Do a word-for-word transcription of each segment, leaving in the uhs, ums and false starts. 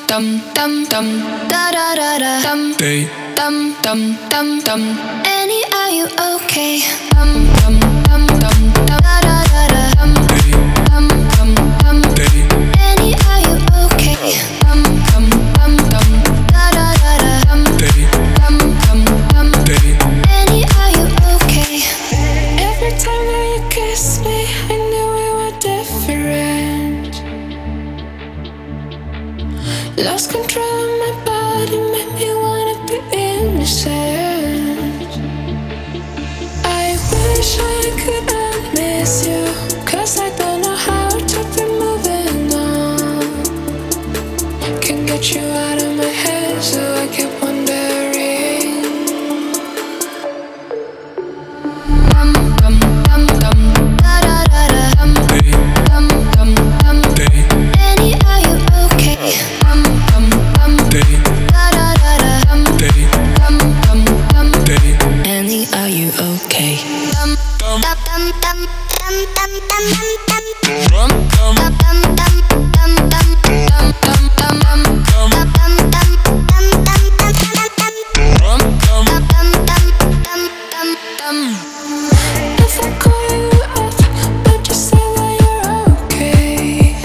dum dum dum da da da da dum Day. dum dum dum dum. Annie, are you okay? Dum dum dum dum da da da da dum dum dum dum. Day. Annie, are you okay? Dum dum dum dum da da da da dum dum dum dum. Day. Annie, are you okay? Every time that you kiss me, I knew we were different. Lost control of my body, made me wanna be innocent. I wish I could miss you, 'cause I don't know how to be moving on. Can't get you out of my head, so I keep wondering. Dum dum dum dum da da da da dum dum dum dum. Day. Annie, are you okay? Dum dum dum Day. da da da da dum Day. dum dum dum. Day. Annie, are you okay? Dum dum dum dum dum dum dum dum. Dum dum Dum dum dum dum dum dum dum dum dum. dum Dum dum dum dum dum dum dum. dum dum. Dum dum dum dum dum dum. If I call you up, would you say that you're okay?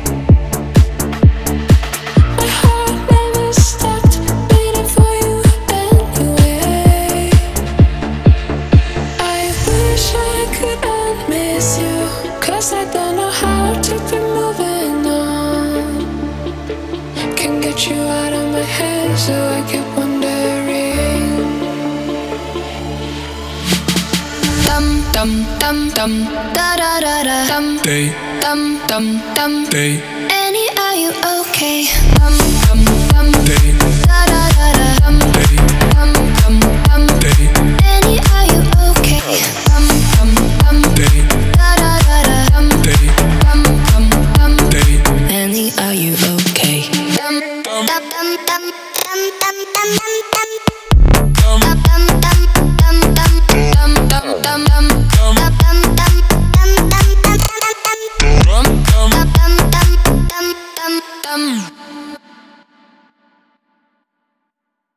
My heart never stopped beating for you anyway. I wish I could miss you, 'cause I don't know how to be moving on. Can't get you out of my head, so I keep wondering. Dum dum dum dum da da da da dum Day. dum dum dum. Day. Annie, are you okay? Dum dum dum Day. da da da da dum Day. dum dum dum. Day. Annie, are you okay? Dum dum dum Day. da da da da dum Day. dum dum dum. Day. Annie, are you okay? Dum dum dum dum dum dum dum dum.